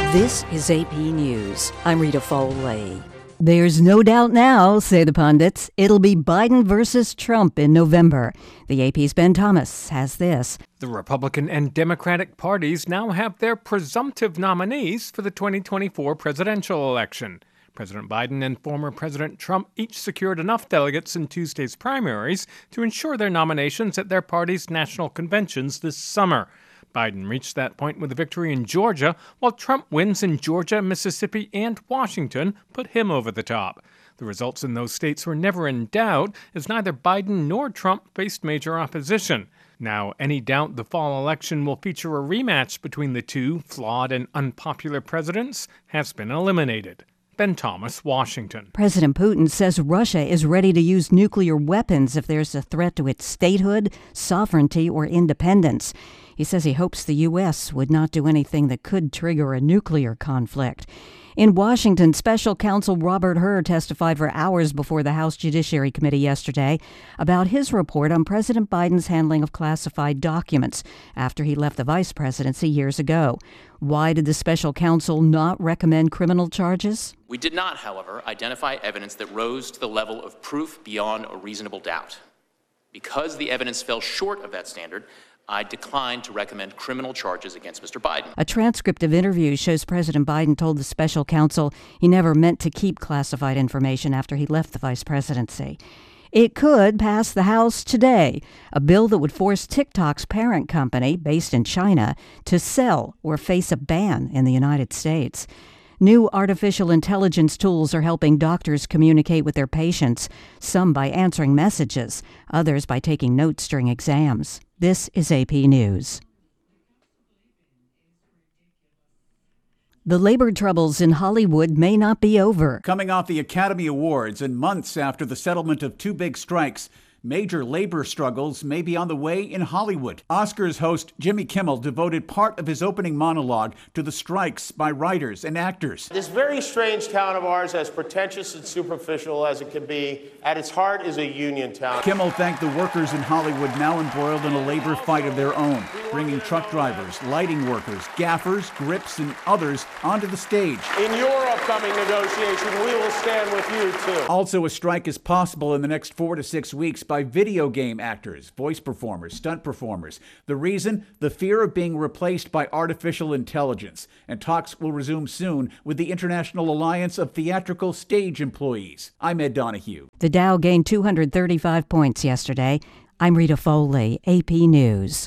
This is AP News. I'm Rita Foley. There's no doubt now, say the pundits, it'll be Biden versus Trump in November. The AP's Ben Thomas has this. The Republican and Democratic parties now have their presumptive nominees for the 2024 presidential election. President Biden and former President Trump each secured enough delegates in Tuesday's primaries to ensure their nominations at their party's national conventions this summer. Biden reached that point with a victory in Georgia, while Trump wins in Georgia, Mississippi, and Washington put him over the top. The results in those states were never in doubt, as neither Biden nor Trump faced major opposition. Now, any doubt the fall election will feature a rematch between the two flawed and unpopular presidents has been eliminated. Ben Thomas, Washington. President Putin says Russia is ready to use nuclear weapons if there's a threat to its statehood, sovereignty, or independence. He says he hopes the U.S. would not do anything that could trigger a nuclear conflict. In Washington, Special Counsel Robert Hur testified for hours before the House Judiciary Committee yesterday about his report on President Biden's handling of classified documents after he left the vice presidency years ago. Why did the special counsel not recommend criminal charges? We did not, however, identify evidence that rose to the level of proof beyond a reasonable doubt. Because the evidence fell short of that standard, I declined to recommend criminal charges against Mr. Biden. A transcript of interviews shows President Biden told the special counsel he never meant to keep classified information after he left the vice presidency. It could pass the House today, a bill that would force TikTok's parent company, based in China, to sell or face a ban in the United States. New artificial intelligence tools are helping doctors communicate with their patients, some by answering messages, others by taking notes during exams. This is AP News. The labor troubles in Hollywood may not be over. Coming off the Academy Awards and months after the settlement of two big strikes, major labor struggles may be on the way in Hollywood. Oscars host Jimmy Kimmel devoted part of his opening monologue to the strikes by writers and actors. This very strange town of ours, as pretentious and superficial as it can be, at its heart is a union town. Kimmel thanked the workers in Hollywood now embroiled in a labor fight of their own, bringing truck drivers, lighting workers, gaffers, grips, and others onto the stage. In your upcoming negotiation, we will stand with you, too. Also, a strike is possible in the next 4 to 6 weeks by video game actors, voice performers, stunt performers. The reason? The fear of being replaced by artificial intelligence. And talks will resume soon with the International Alliance of Theatrical Stage Employees. I'm Ed Donahue. The Dow gained 235 points yesterday. I'm Rita Foley, AP News.